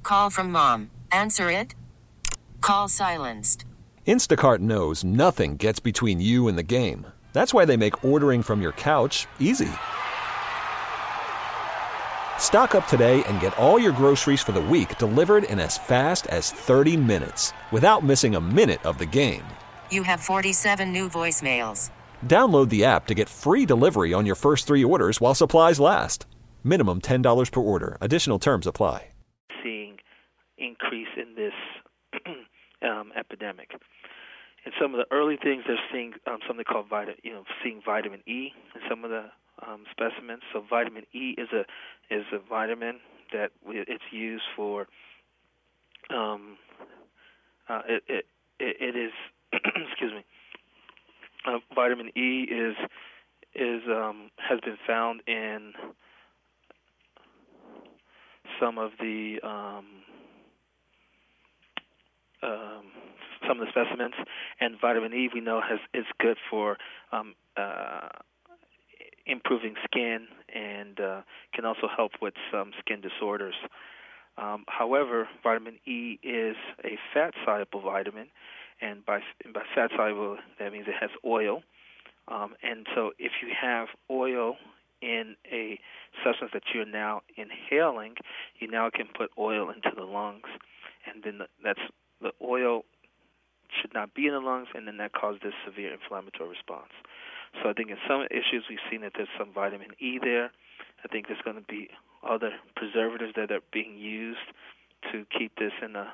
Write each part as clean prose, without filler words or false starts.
Call from mom. Answer it. Call silenced. Instacart knows nothing gets between you and the game. That's why they make ordering from your couch easy. Stock up today and get all your groceries for the week delivered in as fast as 30 minutes without missing a minute of the game. You have 47 new voicemails. Download the app to get free delivery on your first 3 orders while supplies last. Minimum $10 per order. Additional terms apply. Seeing increase in this epidemic. And some of the early things they're seeing something called seeing vitamin E in some of the specimens. So vitamin E is a vitamin that it's used for. It is excuse me. Vitamin E has been found in some of the specimens, and vitamin E we know is good for improving skin and can also help with some skin disorders. However, vitamin E is a fat-soluble vitamin, and by fat-soluble, that means it has oil. And so if you have oil in a substance that you're now inhaling, you now can put oil into the lungs, and then the oil should not be in the lungs, and then that causes this severe inflammatory response. So I think in some issues we've seen that there's some vitamin E there. I think there's going to be other preservatives that are being used to keep this in a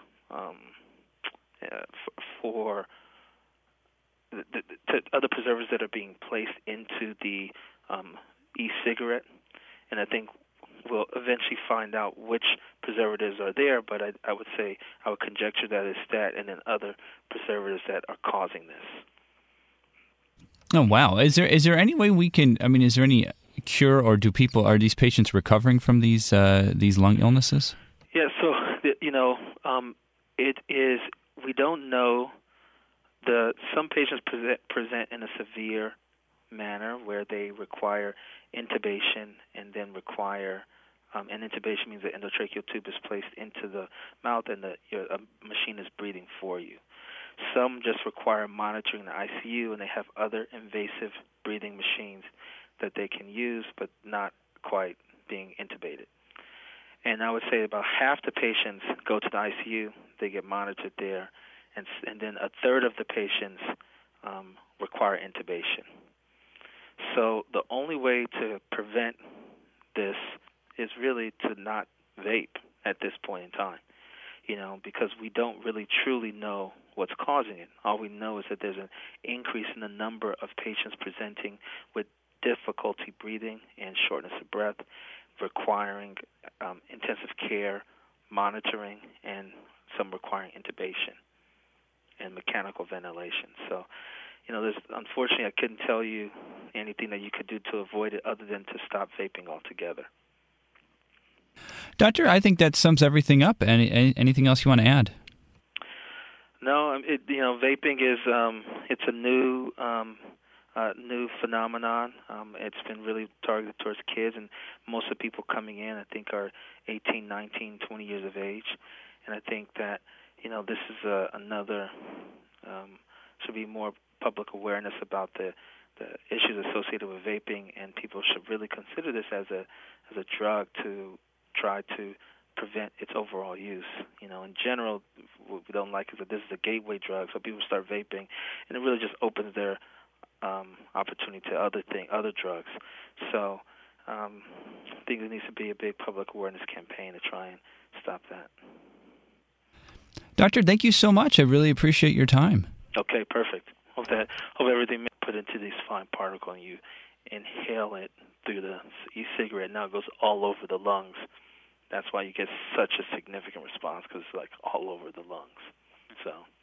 other preservatives that are being placed into the e-cigarette, and I think we'll eventually find out which preservatives are there, but I would conjecture that it's that and then other preservatives that are causing this. Oh, wow. Is there any way we can, is there any cure, or are these patients recovering from these lung illnesses? Yeah, so, it is, we don't know. Some patients present in a severe manner where they require intubation and then require, and intubation means the endotracheal tube is placed into the mouth and a machine is breathing for you. Some just require monitoring in the ICU, and they have other invasive breathing machines that they can use, but not quite being intubated. And I would say about half the patients go to the ICU, they get monitored there, and then a third of the patients require intubation. So the only way to prevent this is really to not vape at this point in time, because we don't really truly know what's causing it. All we know is that there's an increase in the number of patients presenting with difficulty breathing and shortness of breath, requiring intensive care, monitoring, and some requiring intubation and mechanical ventilation. So, unfortunately, I couldn't tell you anything that you could do to avoid it other than to stop vaping altogether. Doctor, I think that sums everything up. Anything else you want to add? No, vaping is it's a new phenomenon. It's been really targeted towards kids, and most of the people coming in, I think, are 18, 19, 20 years of age. And I think that, this is another, should be more public awareness about the issues associated with vaping, and people should really consider this as a drug to try to prevent its overall use. In general, what we don't like is that this is a gateway drug, so people start vaping, and it really just opens their opportunity to other drugs. So I think there needs to be a big public awareness campaign to try and stop that. Doctor, thank you so much. I really appreciate your time. Okay, perfect. Hope everything is put into these fine particles and you inhale it through the e-cigarette. Now it goes all over the lungs. That's why you get such a significant response, because it's like all over the lungs. So